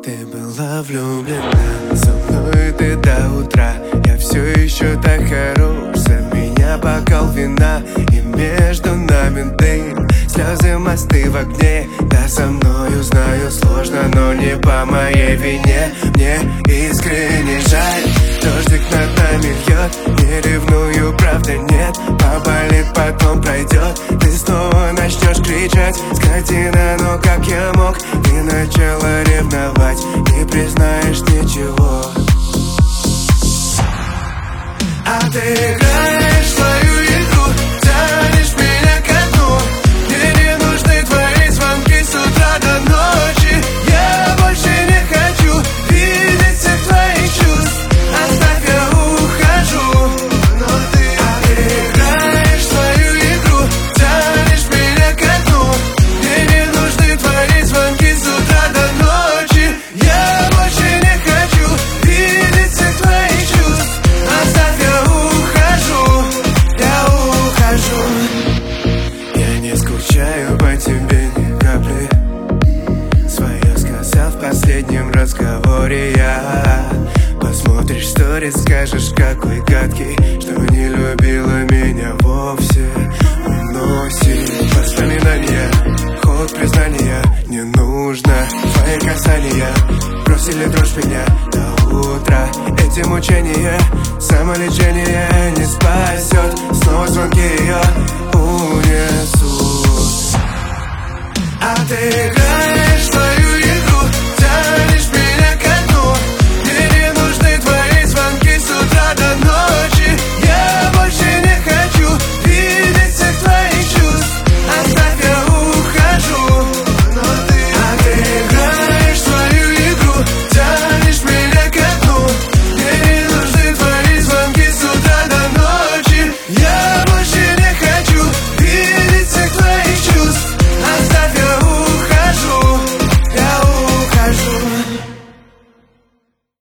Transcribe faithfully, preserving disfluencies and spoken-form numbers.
Ты была влюблена со мной ты до утра. Я все еще так хорош, за меня бокал вина, и между нами дым, слезы, мосты в огне. Да, со мною знаю сложно, но не по моей вине. Мне искренне жаль, дождик над нами льет. Не ревную, правда нет, поболит, потом пройдет. Ты снова начнешь кричать: скотина, но как я мог? Ты начала ревновать, не признаешь ничего. А ты играешь свою игру, тянешь меня ко дну. Мне не нужны твои звонки с утра до ночи. Я больше не хочу видеть всех твоих чувств. Оставь, я ухожу. Но ты, а ты играешь свою игру, тянешь меня ко дну. Мне не нужны твои звонки с утра до ночи. Я больше не хочу видеть всех твоих чувств. Оставь, я ухожу, я ухожу. Я не скучаю по тебе ни капли. Свое сказал в последнем разговоре я. Посмотришь сторис, скажешь, какой гадкий, что не любила меня вовсе. Уносит воспоминания, холод признания. Не нужно твои касания, бросили дрожь меня до утра. Эти мучения, самолечение не спасет. Снова звонки ее унесут. А ты